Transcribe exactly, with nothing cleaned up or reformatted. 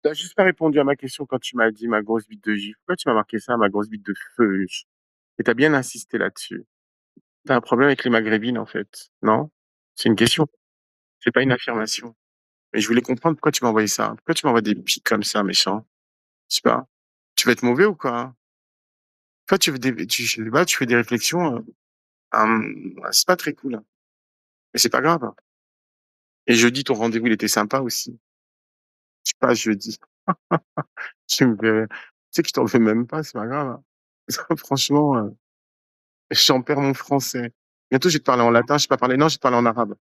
Tu as juste pas répondu à ma question quand tu m'as dit: «Ma grosse bite de gif». Pourquoi tu m'as marqué ça, ma grosse bite de feu? Et tu as bien insisté là-dessus. Tu as un problème avec les maghrébines, en fait, non? C'est une question, c'est pas une affirmation. Et je voulais comprendre pourquoi tu m'as envoyé ça. Pourquoi tu m'envoies des pics comme ça, méchant? Je sais pas. Tu veux être mauvais ou quoi? Toi, tu veux des tu je sais pas, tu fais des réflexions, heu, hem, c'est pas très cool. Mais c'est pas grave. Et jeudi, ton rendez-vous, il était sympa aussi. Je suis pas jeudi. Tu me fais tu sais que je t'en veux même pas, c'est pas grave, hein. Franchement, heu, j'en perds mon français. Bientôt, je vais te parler en latin, je vais pas parler non, je vais te parler en arabe.